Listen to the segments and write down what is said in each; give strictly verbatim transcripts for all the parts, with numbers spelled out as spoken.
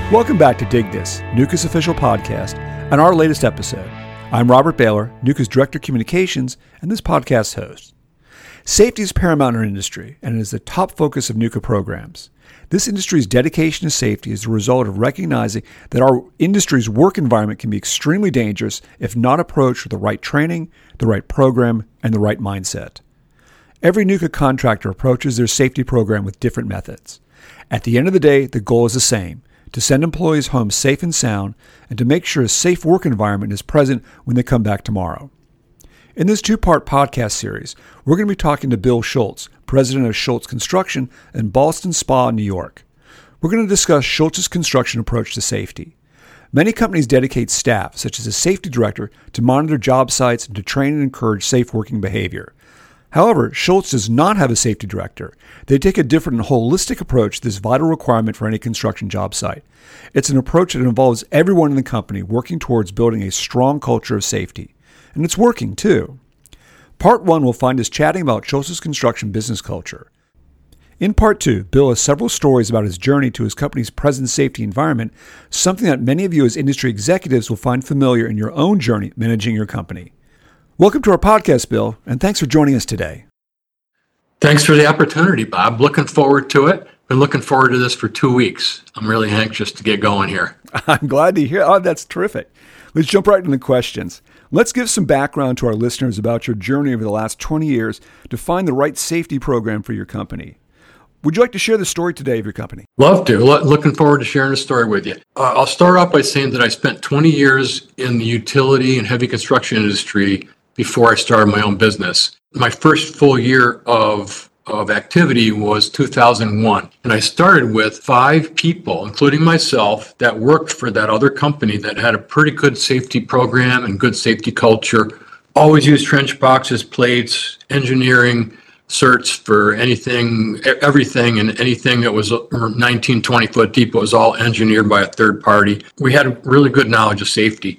Welcome back to Dig This, Nuka's official podcast, and our latest episode. I'm Robert Baylor, Nuka's Director of Communications, and this podcast's host. Safety is paramount in our industry, and it is the top focus of Nuka programs. This industry's dedication to safety is the result of recognizing that our industry's work environment can be extremely dangerous if not approached with the right training, the right program, and the right mindset. Every Nuka contractor approaches their safety program with different methods. At the end of the day, the goal is the same: to send employees home safe and sound, and to make sure a safe work environment is present when they come back tomorrow. In this two-part podcast series, we're going to be talking to Bill Schultz, president of Schultz Construction in Ballston Spa, New York. We're going to discuss Schultz's construction approach to safety. Many companies dedicate staff, such as a safety director, to monitor job sites and to train and encourage safe working behavior. However, Schultz does not have a safety director. They take a different and holistic approach to this vital requirement for any construction job site. It's an approach that involves everyone in the company working towards building a strong culture of safety. And it's working, too. Part one will find us chatting about Schultz's construction business culture. In part two, Bill has several stories about his journey to his company's present safety environment, something that many of you as industry executives will find familiar in your own journey managing your company. Welcome to our podcast, Bill, and thanks for joining us today. Thanks for the opportunity, Bob. Looking forward to it. Been looking forward to this for two weeks. I'm really anxious to get going here. I'm glad to hear. Oh, that's terrific. Let's jump right into the questions. Let's give some background to our listeners about your journey over the last twenty years to find the right safety program for your company. Would you like to share the story today of your company? Love to. Lo- looking forward to sharing the story with you. Uh, I'll start off by saying that I spent twenty years in the utility and heavy construction industry before I started my own business. My first full year of of activity was two thousand one. And I started with five people, including myself, that worked for that other company that had a pretty good safety program and good safety culture. Always used trench boxes, plates, engineering certs for anything, everything and anything that was nineteen, twenty foot deep was all engineered by a third party. We had really good knowledge of safety.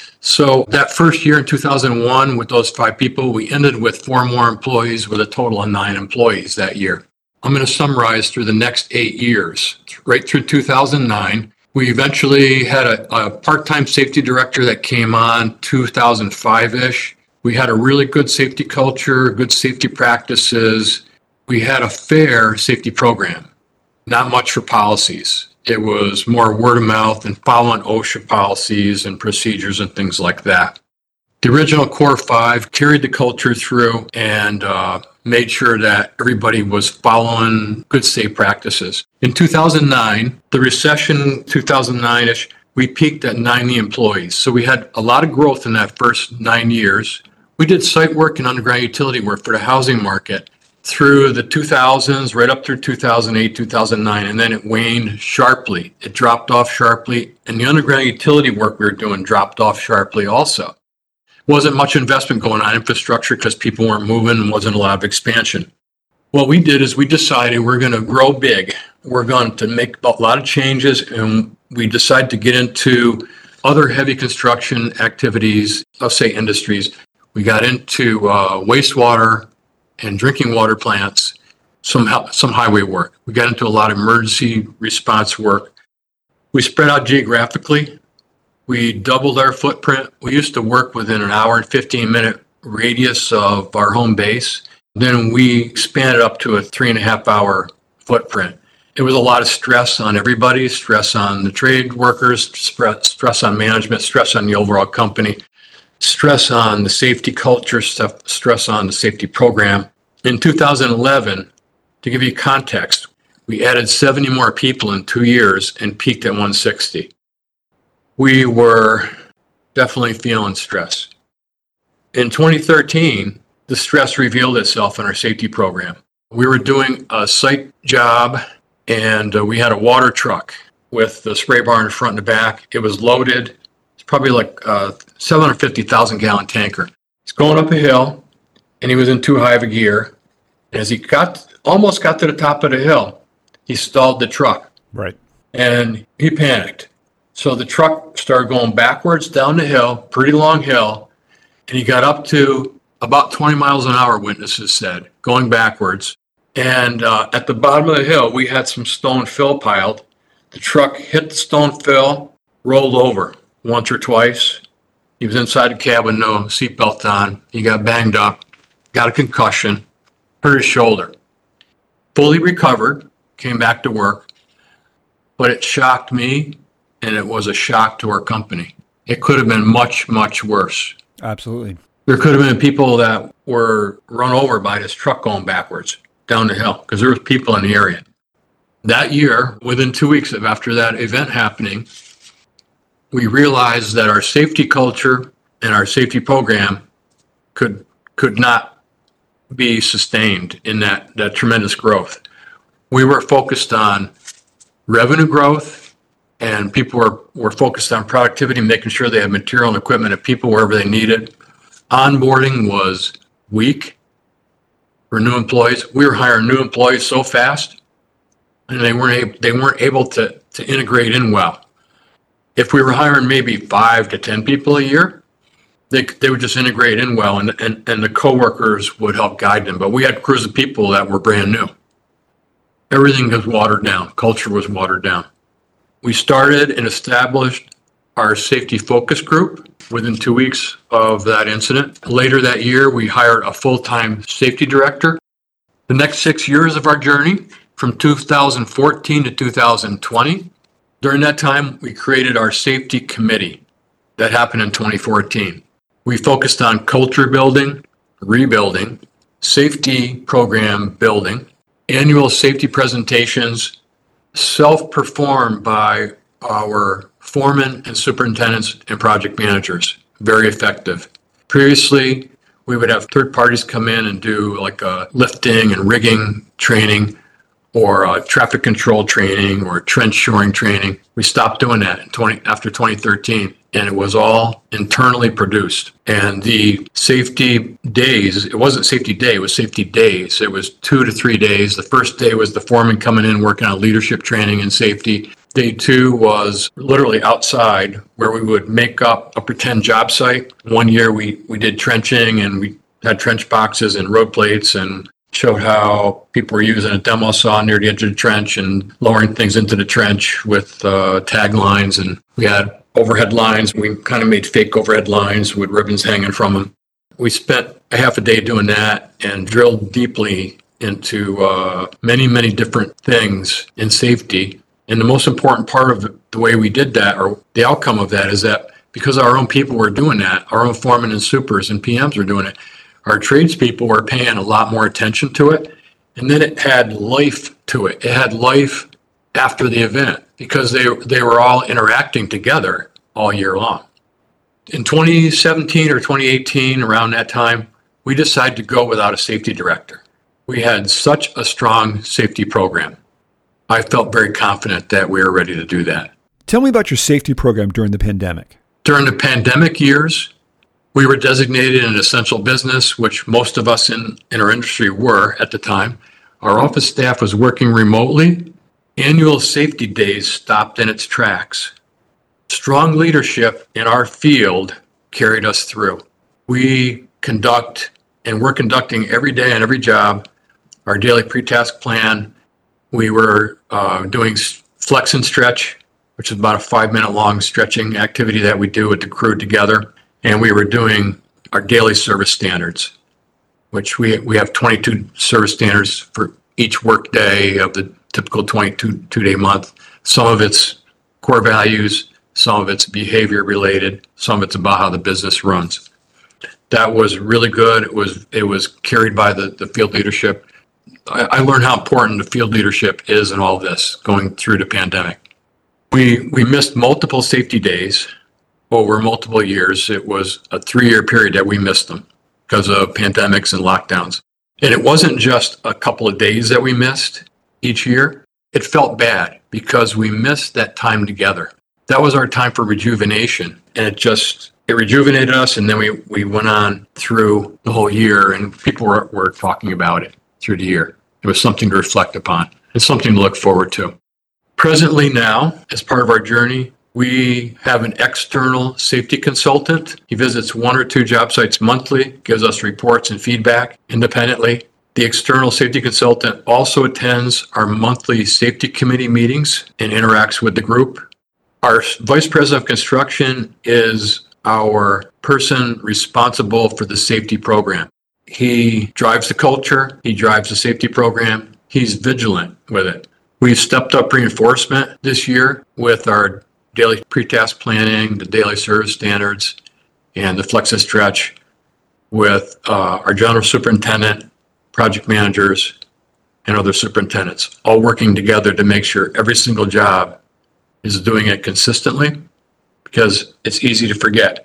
So that first year in two thousand one with those five people, we ended with four more employees with a total of nine employees that year. I'm going to summarize through the next eight years. Right through two thousand nine, we eventually had a, a part-time safety director that came on two thousand five-ish. We had a really good safety culture, good safety practices. We had a fair safety program, not much for policies. It was more word of mouth and following OSHA policies and procedures and things like that. The original core five carried the culture through and uh, made sure that everybody was following good safe practices. In two thousand nine, the recession, two thousand nine-ish, we peaked at ninety employees. So we had a lot of growth in that first nine years. We did site work and underground utility work for the housing market through the two thousands, right up through two thousand eight, two thousand nine, and then it waned sharply. It dropped off sharply, and the underground utility work we were doing dropped off sharply also. Wasn't much investment going on in infrastructure because people weren't moving and wasn't a lot of expansion. What we did is we decided we're going to grow big. We're going to make a lot of changes, and we decided to get into other heavy construction activities, I'll say industries. We got into uh, wastewater and drinking water plants, some some highway work. We got into a lot of emergency response work. We spread out geographically. We doubled our footprint. We used to work within an hour and fifteen minute radius of our home base. Then we expanded up to a three and a half hour footprint. It was a lot of stress on everybody, stress on the trade workers, stress on management, stress on the overall company. Stress on the safety culture, stuff, stress on the safety program. In two thousand eleven, to give you context, we added seventy more people in two years and peaked at one hundred sixty. We were definitely feeling stress. In twenty thirteen, the stress revealed itself in our safety program. We were doing a site job and uh, we had a water truck with the spray bar in the front and the back. It was loaded. Probably like a seven hundred fifty thousand gallon tanker. He's going up a hill and he was in too high of a gear. As he got almost got to the top of the hill, he stalled the truck. Right. And he panicked. So the truck started going backwards down the hill, pretty long hill, and he got up to about twenty miles an hour, witnesses said, going backwards. And uh, at the bottom of the hill, we had some stone fill piled. The truck hit the stone fill, rolled over once or twice. He was inside the cab with no seatbelt on. He got banged up, got a concussion, hurt his shoulder. Fully recovered, came back to work, but it shocked me, and it was a shock to our company. It could have been much, much worse. Absolutely. There could have been people that were run over by this truck going backwards down the hill because there was people in the area. That year, within two weeks of after that event happening, we realized that our safety culture and our safety program could could not be sustained in that, that tremendous growth. We were focused on revenue growth, and people were, were focused on productivity, making sure they had material and equipment and people wherever they needed. Onboarding was weak for new employees. We were hiring new employees so fast, and they weren't able, they weren't able to, to integrate in well. If we were hiring maybe five to ten people a year, they they would just integrate in well, and, and, and the coworkers would help guide them. But we had crews of people that were brand new. Everything was watered down. Culture was watered down. We started and established our safety focus group within two weeks of that incident. Later that year, we hired a full-time safety director. The next six years of our journey, from two thousand fourteen to two thousand twenty, during that time, we created our safety committee. That happened in twenty fourteen. We focused on culture building, rebuilding, safety program building, annual safety presentations, self-performed by our foremen and superintendents and project managers. Very effective. Previously, we would have third parties come in and do like a lifting and rigging training, or uh, traffic control training, or trench shoring training. We stopped doing that in twenty after twenty thirteen, and it was all internally produced. And the safety days, it wasn't safety day, it was safety days. It was two to three days. The first day was the foreman coming in, working on leadership training and safety. Day two was literally outside, where we would make up a pretend job site. One year we, we did trenching, and we had trench boxes and road plates, and showed how people were using a demo saw near the edge of the trench and lowering things into the trench with uh, tag lines. And we had overhead lines. We kind of made fake overhead lines with ribbons hanging from them. We spent a half a day doing that and drilled deeply into uh, many, many different things in safety. And the most important part of the way we did that, or the outcome of that, is that because our own people were doing that, our own foremen and supers and P Ms were doing it, our tradespeople were paying a lot more attention to it. And then it had life to it. It had life after the event because they they were all interacting together all year long. In twenty seventeen or twenty eighteen, around that time, we decided to go without a safety director. We had such a strong safety program. I felt very confident that we were ready to do that. Tell me about your safety program during the pandemic. During the pandemic years, we were designated an essential business, which most of us in, in our industry were at the time. Our office staff was working remotely. Annual safety days stopped in its tracks. Strong leadership in our field carried us through. We conduct, and we're conducting every day on every job, our daily pre-task plan. We were uh, doing flex and stretch, which is about a five-minute long stretching activity that we do with the crew together. And we were doing our daily service standards, which we we have twenty-two service standards for each work day of the typical twenty-two two-day month. Some of it's core values, some of it's behavior related, some of it's about how the business runs. That was really good. It was it was carried by the, the field leadership. I, I learned how important the field leadership is in all this going through the pandemic. We we missed multiple safety days. Over multiple years. It was a three-year period that we missed them because of pandemics and lockdowns. And it wasn't just a couple of days that we missed each year. It felt bad because we missed that time together. That was our time for rejuvenation. And it just, it rejuvenated us. And then we, we went on through the whole year, and people were, were talking about it through the year. It was something to reflect upon and something to look forward to. Presently now, as part of our journey, we have an external safety consultant. He visits one or two job sites monthly, gives us reports and feedback independently. The external safety consultant also attends our monthly safety committee meetings and interacts with the group. Our vice president of construction is our person responsible for the safety program. He drives the culture, he drives the safety program, he's vigilant with it. We've stepped up reinforcement this year with our daily pre-task planning, the daily service standards, and the Flexus stretch with uh, our general superintendent, project managers, and other superintendents, all working together to make sure every single job is doing it consistently, because it's easy to forget.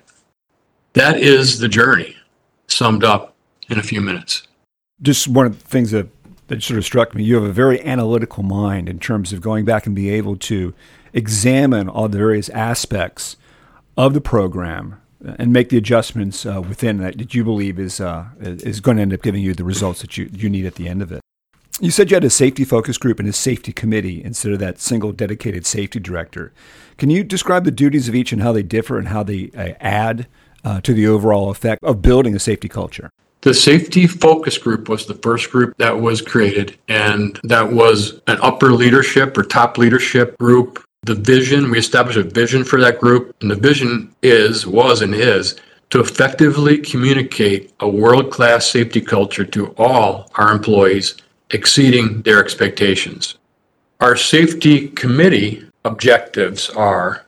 That is the journey summed up in a few minutes. Just one of the things that, that sort of struck me, you have a very analytical mind in terms of going back and be able to examine all the various aspects of the program and make the adjustments uh, within that that you believe is uh, is going to end up giving you the results that you, you need at the end of it. You said you had a safety focus group and a safety committee instead of that single dedicated safety director. Can you describe the duties of each and how they differ and how they uh, add uh, to the overall effect of building a safety culture? The safety focus group was the first group that was created, and that was an upper leadership or top leadership group. The vision, we established a vision for that group, and the vision is, was and is, to effectively communicate a world-class safety culture to all our employees, exceeding their expectations. Our safety committee objectives are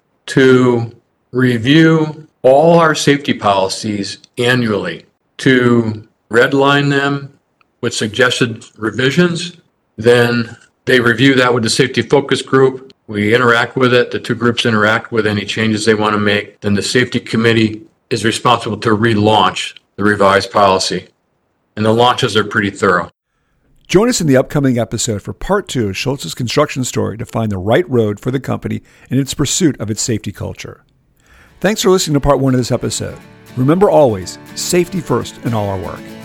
to review all our safety policies annually, to redline them with suggested revisions. Then they review that with the safety focus group. We interact with it. The two groups interact with any changes they want to make. Then the safety committee is responsible to relaunch the revised policy. And the launches are pretty thorough. Join us in the upcoming episode for part two of Schultz's construction story to find the right road for the company in its pursuit of its safety culture. Thanks for listening to part one of this episode. Remember always, safety first in all our work.